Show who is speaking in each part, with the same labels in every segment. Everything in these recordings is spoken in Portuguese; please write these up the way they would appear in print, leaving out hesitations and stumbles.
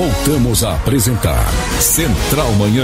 Speaker 1: Voltamos a apresentar Central Manhã.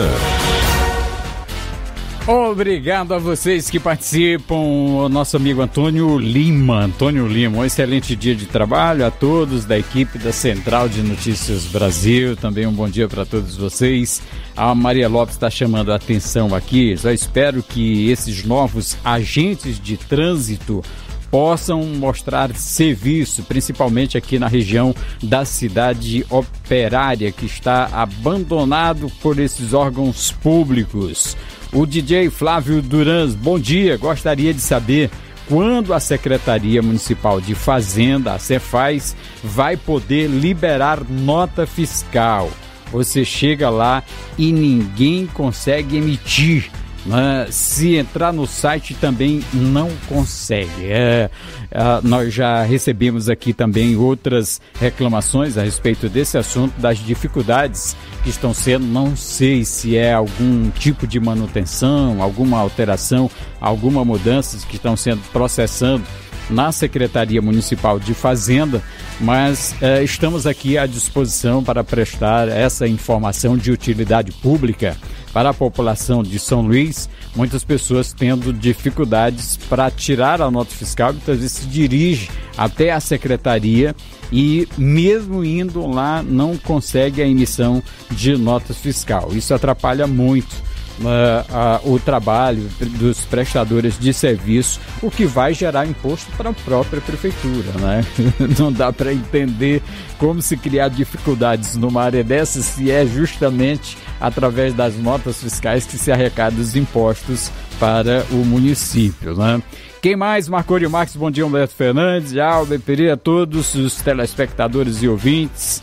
Speaker 2: Obrigado a vocês que participam, o nosso amigo Antônio Lima, um excelente dia de trabalho a todos da equipe da Central de Notícias Brasil, também um bom dia para todos vocês. A Maria Lopes está chamando a atenção aqui, só espero que esses novos agentes de trânsito possam mostrar serviço, principalmente aqui na região da cidade operária, que está abandonado por esses órgãos públicos. O DJ Flávio Durans, bom dia, gostaria de saber quando a Secretaria Municipal de Fazenda, a Cefaz, vai poder liberar nota fiscal. Você chega lá e ninguém consegue emitir. Se entrar no site também não consegue. Nós já recebemos aqui também outras reclamações a respeito desse assunto, das dificuldades que estão sendo, não sei se é algum tipo de manutenção, alguma alteração, alguma mudanças que estão sendo processando na Secretaria Municipal de Fazenda, mas estamos aqui à disposição para prestar essa informação de utilidade pública para a população de São Luís. Muitas pessoas tendo dificuldades para tirar a nota fiscal, muitas vezes se dirige até a secretaria e mesmo indo lá não consegue a emissão de nota fiscal. Isso atrapalha muito o trabalho dos prestadores de serviço, o que vai gerar imposto para a própria prefeitura, né? Não dá para entender como se criar dificuldades numa área dessa se é justamente através das notas fiscais que se arrecada os impostos para o município, né? Quem mais? Marconi Marques, bom dia, Humberto Fernandes, Albert Pereira, a todos os telespectadores e ouvintes.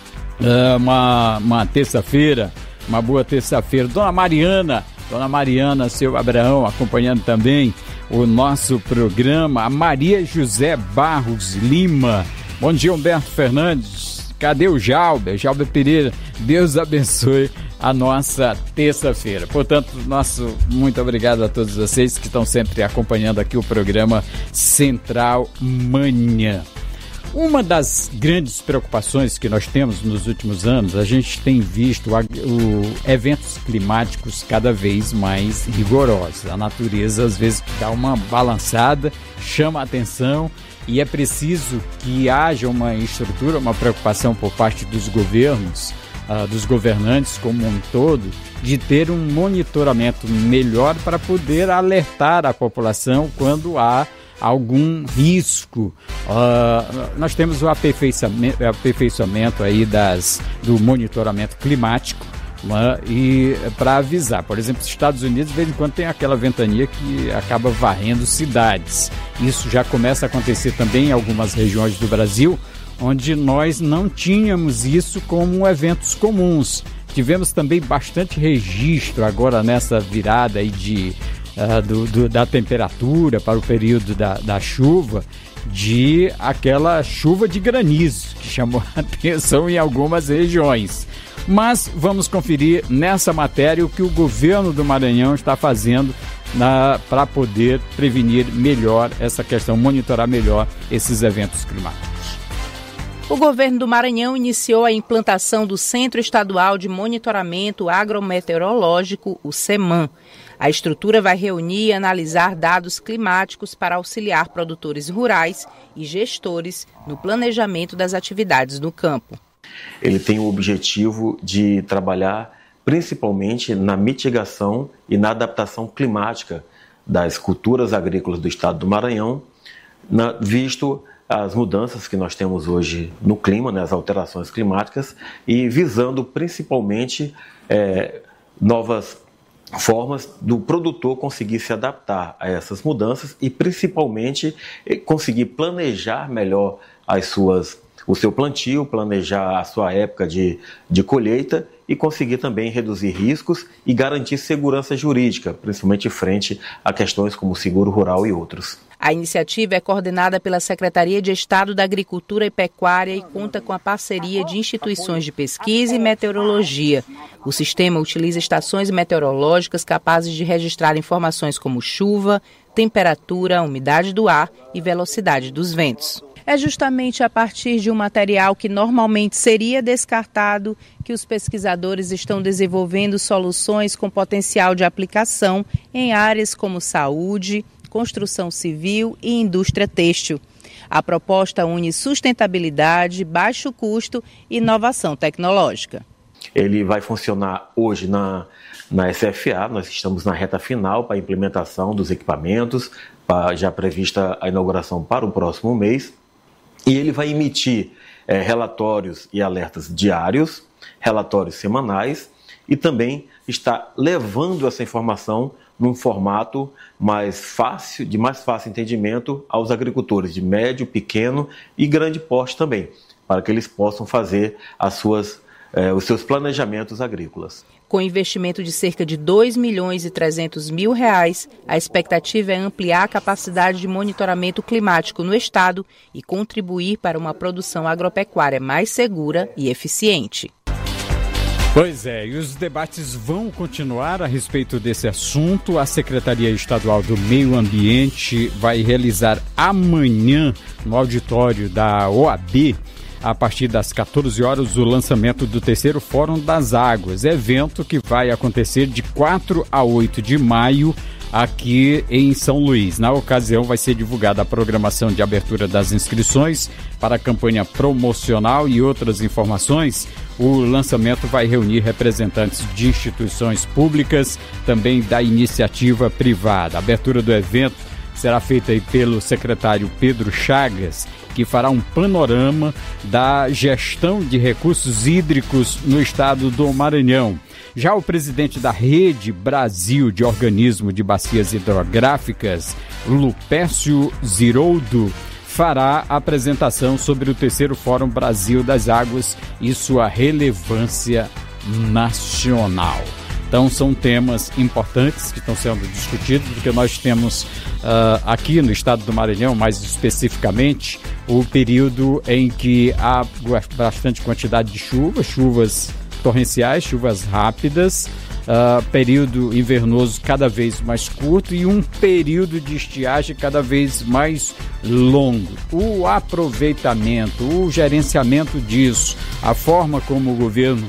Speaker 2: Uma terça-feira, uma boa terça-feira. Dona Mariana, seu Abraão, acompanhando também o nosso programa. A Maria José Barros Lima. Bom dia, Humberto Fernandes. Cadê o Jalber Pereira? Deus abençoe a nossa terça-feira. Portanto, muito obrigado a todos vocês que estão sempre acompanhando aqui o programa Central Manhã. Uma das grandes preocupações que nós temos nos últimos anos, a gente tem visto eventos climáticos cada vez mais rigorosos. A natureza, às vezes, dá uma balançada, chama a atenção e é preciso que haja uma estrutura, uma preocupação por parte dos governos, dos governantes como um todo, de ter um monitoramento melhor para poder alertar a população quando há algum risco. Nós temos o aperfeiçoamento aí do monitoramento climático, e para avisar, por exemplo, os Estados Unidos de vez em quando tem aquela ventania que acaba varrendo cidades. Isso já começa a acontecer também em algumas regiões do Brasil, onde nós não tínhamos isso como eventos comuns. Tivemos também bastante registro agora nessa virada aí da temperatura para o período da chuva, de aquela chuva de granizo que chamou a atenção em algumas regiões. Mas vamos conferir nessa matéria o que o governo do Maranhão está fazendo para poder prevenir melhor essa questão, monitorar melhor esses eventos climáticos.
Speaker 3: O governo do Maranhão iniciou a implantação do Centro Estadual de Monitoramento Agrometeorológico, o CEMAM. A estrutura vai reunir e analisar dados climáticos para auxiliar produtores rurais e gestores no planejamento das atividades no campo.
Speaker 4: Ele tem o objetivo de trabalhar principalmente na mitigação e na adaptação climática das culturas agrícolas do estado do Maranhão, visto as mudanças que nós temos hoje no clima, as alterações climáticas, e visando principalmente novas formas do produtor conseguir se adaptar a essas mudanças e principalmente conseguir planejar melhor o seu plantio, planejar a sua época de colheita e conseguir também reduzir riscos e garantir segurança jurídica, principalmente frente a questões como seguro rural e outros.
Speaker 3: A iniciativa é coordenada pela Secretaria de Estado da Agricultura e Pecuária e conta com a parceria de instituições de pesquisa e meteorologia. O sistema utiliza estações meteorológicas capazes de registrar informações como chuva, temperatura, umidade do ar e velocidade dos ventos. É justamente a partir de um material que normalmente seria descartado que os pesquisadores estão desenvolvendo soluções com potencial de aplicação em áreas como saúde, construção civil e indústria têxtil. A proposta une sustentabilidade, baixo custo e inovação tecnológica.
Speaker 4: Ele vai funcionar hoje na SFA, nós estamos na reta final para a implementação dos equipamentos, já prevista a inauguração para o próximo mês. E ele vai emitir relatórios e alertas diários, relatórios semanais e também está levando essa informação num formato de mais fácil entendimento aos agricultores de médio, pequeno e grande porte também, para que eles possam fazer os seus planejamentos agrícolas.
Speaker 3: Com investimento de cerca de R$ 2.300.000, a expectativa é ampliar a capacidade de monitoramento climático no estado e contribuir para uma produção agropecuária mais segura e eficiente.
Speaker 2: Pois é, e os debates vão continuar a respeito desse assunto. A Secretaria Estadual do Meio Ambiente vai realizar amanhã, no auditório da OAB, a partir das 14 horas, o lançamento do terceiro Fórum das Águas, evento que vai acontecer de 4 a 8 de maio aqui em São Luís. Na ocasião vai ser divulgada a programação de abertura das inscrições para a campanha promocional e outras informações. O lançamento vai reunir representantes de instituições públicas, também da iniciativa privada. A abertura do evento será feita aí pelo secretário Pedro Chagas, que fará um panorama da gestão de recursos hídricos no estado do Maranhão. Já o presidente da Rede Brasil de Organismo de Bacias Hidrográficas, Lupércio Ziroldo, fará a apresentação sobre o terceiro Fórum Brasil das Águas e sua relevância nacional. Então, são temas importantes que estão sendo discutidos, porque nós temos aqui no estado do Maranhão, mais especificamente, o período em que há bastante quantidade de chuvas torrenciais, chuvas rápidas, período invernoso cada vez mais curto e um período de estiagem cada vez mais longo. O aproveitamento, o gerenciamento disso, a forma como o governo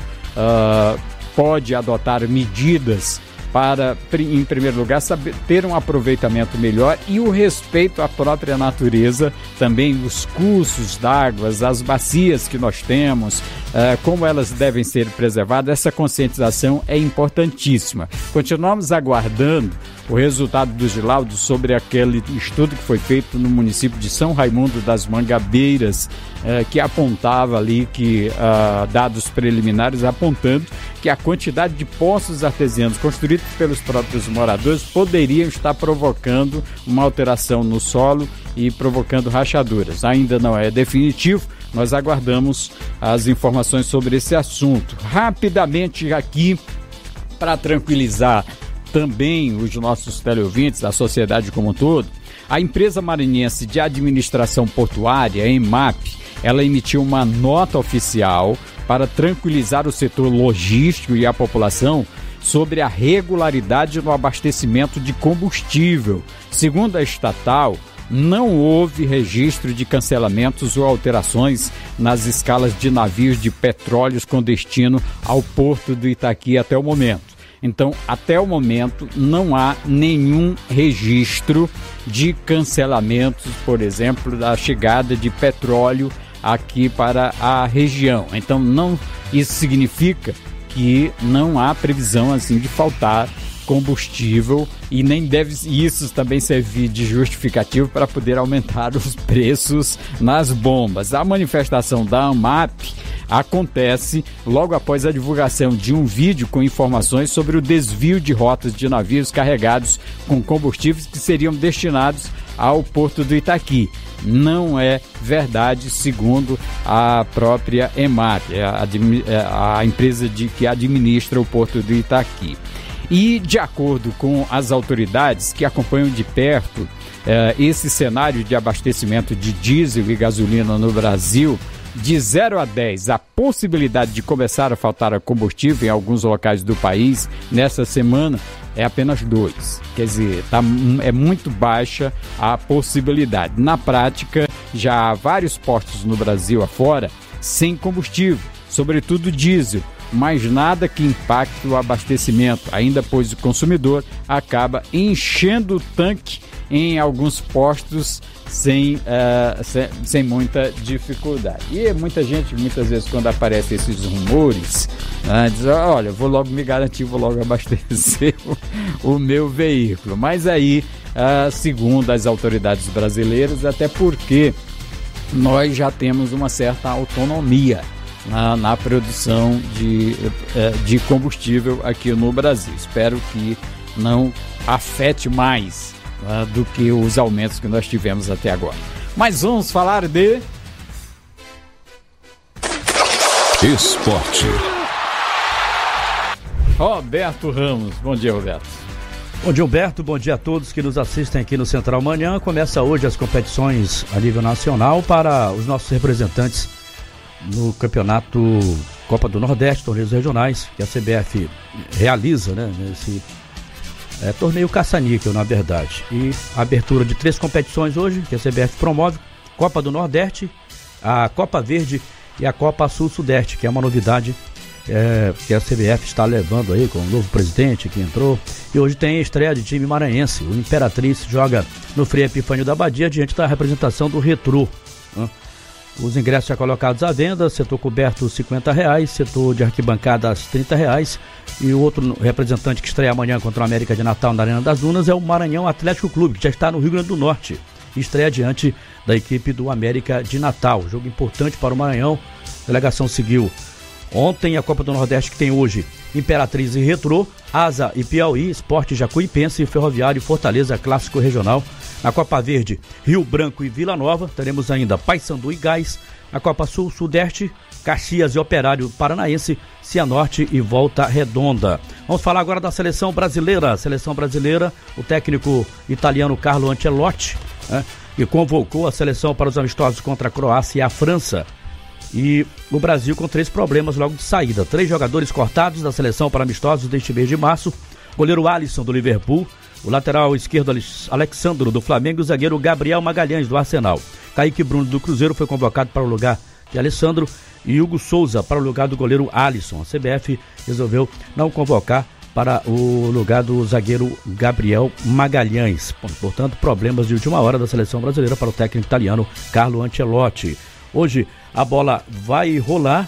Speaker 2: pode adotar medidas para, em primeiro lugar, ter um aproveitamento melhor e o respeito à própria natureza, também os cursos d'água, as bacias que nós temos, como elas devem ser preservadas. Essa conscientização é importantíssima. Continuamos aguardando o resultado dos laudos sobre aquele estudo que foi feito no município de São Raimundo das Mangabeiras, que apontava ali dados preliminares apontando que a quantidade de poços artesianos construídos pelos próprios moradores poderiam estar provocando uma alteração no solo e provocando rachaduras. Ainda não é definitivo, nós aguardamos as informações sobre esse assunto. Rapidamente aqui, para tranquilizar também os nossos teleouvintes, a sociedade como um todo, a empresa maranhense de administração portuária, a EMAP, ela emitiu uma nota oficial para tranquilizar o setor logístico e a população sobre a regularidade no abastecimento de combustível. Segundo a estatal, não houve registro de cancelamentos ou alterações nas escalas de navios de petróleos com destino ao porto do Itaqui até o momento. Então, até o momento, não há nenhum registro de cancelamentos, por exemplo, da chegada de petróleo aqui para a região. Então, isso significa que não há previsão assim de faltar combustível e nem deve isso também servir de justificativo para poder aumentar os preços nas bombas. A manifestação da AMAP acontece logo após a divulgação de um vídeo com informações sobre o desvio de rotas de navios carregados com combustíveis que seriam destinados ao porto do Itaqui. Não é verdade, segundo a própria EMAP, a empresa que administra o porto do Itaqui. E, de acordo com as autoridades que acompanham de perto esse cenário de abastecimento de diesel e gasolina no Brasil, de 0 a 10, a possibilidade de começar a faltar a combustível em alguns locais do país nessa semana é apenas 2. Quer dizer, é muito baixa a possibilidade. Na prática, já há vários postos no Brasil afora sem combustível, sobretudo diesel, mas nada que impacte o abastecimento, ainda pois o consumidor acaba enchendo o tanque em alguns postos sem muita dificuldade. E muita gente, muitas vezes, quando aparecem esses rumores, diz, olha, vou logo me garantir, vou logo abastecer o meu veículo. Mas aí, segundo as autoridades brasileiras, até porque nós já temos uma certa autonomia na produção de combustível aqui no Brasil. Espero que não afete mais do que os aumentos que nós tivemos até agora. Mas vamos falar de
Speaker 1: esporte.
Speaker 2: Roberto Ramos. Bom dia, Roberto.
Speaker 5: Bom dia, Humberto. Bom dia a todos que nos assistem aqui no Central Manhã. Começa hoje as competições a nível nacional para os nossos representantes no campeonato Copa do Nordeste, torneios regionais, que a CBF realiza, né, nesse torneio caça-níquel, na verdade. E a abertura de 3 competições hoje, que a CBF promove: Copa do Nordeste, a Copa Verde e a Copa Sul-Sudeste, que é uma novidade que a CBF está levando aí com o novo presidente que entrou. E hoje tem estreia de time maranhense. O Imperatriz joga no Frei Epifânio da Badia diante da representação do Retrô, né? Os ingressos já colocados à venda, setor coberto R$50, setor de arquibancadas R$30. E o outro representante que estreia amanhã contra o América de Natal na Arena das Dunas é o Maranhão Atlético Clube, que já está no Rio Grande do Norte. Estreia diante da equipe do América de Natal. Jogo importante para o Maranhão. A delegação seguiu ontem a Copa do Nordeste, que tem hoje Imperatriz e Retrô, Asa e Piauí, Sport Jacuipense, Ferroviário e Fortaleza, clássico regional. Na Copa Verde, Rio Branco e Vila Nova, teremos ainda Paysandu e Gás. Na Copa Sul-Sudeste, Caxias e Operário Paranaense, Cianorte e Volta Redonda. Vamos falar agora da seleção brasileira. Seleção brasileira, o técnico italiano Carlo Ancelotti, que convocou a seleção para os amistosos contra a Croácia e a França. E o Brasil com 3 problemas logo de saída. 3 jogadores cortados da seleção para amistosos deste mês de março. Goleiro Alisson do Liverpool, o lateral esquerdo Alexandro do Flamengo e o zagueiro Gabriel Magalhães do Arsenal. Kaique Bruno do Cruzeiro foi convocado para o lugar de Alessandro e Hugo Souza para o lugar do goleiro Alisson. A CBF resolveu não convocar para o lugar do zagueiro Gabriel Magalhães. Portanto, problemas de última hora da seleção brasileira para o técnico italiano Carlo Ancelotti. Hoje a bola vai rolar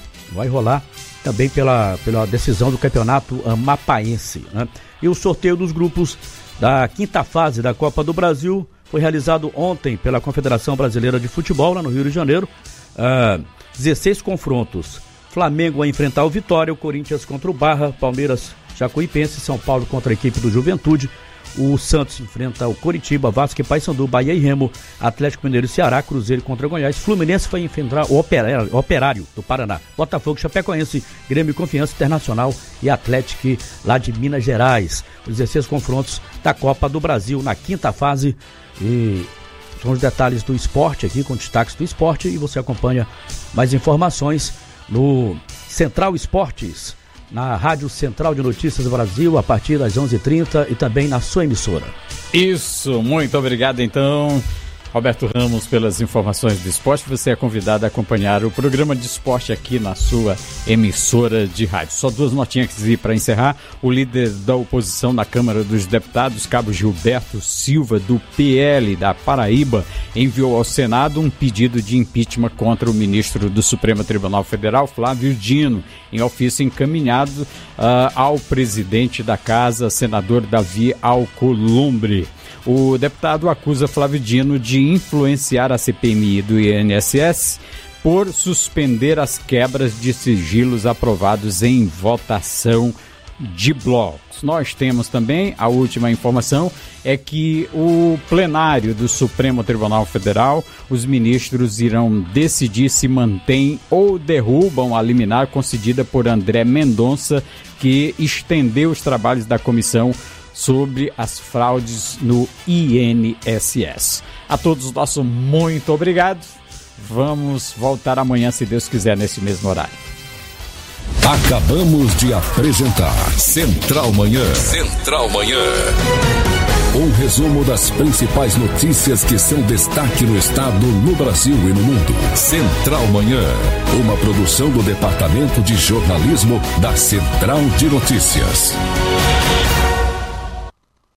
Speaker 5: também pela decisão do campeonato mapaense, né? E o sorteio dos grupos da 5ª fase da Copa do Brasil foi realizado ontem pela Confederação Brasileira de Futebol, lá no Rio de Janeiro. 16 confrontos. Flamengo a enfrentar o Vitória, o Corinthians contra o Barra, Palmeiras, Jacuipense, São Paulo contra a equipe do Juventude. O Santos enfrenta o Coritiba, Vasco e Paysandu, Bahia e Remo, Atlético Mineiro e Ceará, Cruzeiro contra Goiás, Fluminense vai enfrentar o Operário do Paraná, Botafogo, Chapecoense, Grêmio, Confiança, Internacional e Atlético lá de Minas Gerais. Os 16 confrontos da Copa do Brasil na 5ª fase. E são os detalhes do esporte aqui, com destaques do esporte, e você acompanha mais informações no Central Esportes, na Rádio Central de Notícias do Brasil, a partir das 11h30 e também na sua emissora.
Speaker 2: Isso, muito obrigado então, Roberto Ramos, pelas informações do esporte. Você é convidado a acompanhar o programa de esporte aqui na sua emissora de rádio. Só 2 notinhas para encerrar. O líder da oposição na Câmara dos Deputados, Cabo Gilberto Silva, do PL da Paraíba, enviou ao Senado um pedido de impeachment contra o ministro do Supremo Tribunal Federal, Flávio Dino, em ofício encaminhado ao presidente da Casa, senador Davi Alcolumbre. O deputado acusa Flávio Dino de influenciar a CPMI do INSS por suspender as quebras de sigilos aprovados em votação de blocos. Nós temos também, a última informação é que o plenário do Supremo Tribunal Federal, os ministros irão decidir se mantêm ou derrubam a liminar concedida por André Mendonça, que estendeu os trabalhos da comissão sobre as fraudes no INSS. A todos nosso muito obrigado. Vamos voltar amanhã, se Deus quiser, nesse mesmo horário.
Speaker 1: Acabamos de apresentar Central Manhã. Central Manhã. Um resumo das principais notícias que são destaque no estado, no Brasil e no mundo. Central Manhã, uma produção do Departamento de Jornalismo da Central de Notícias.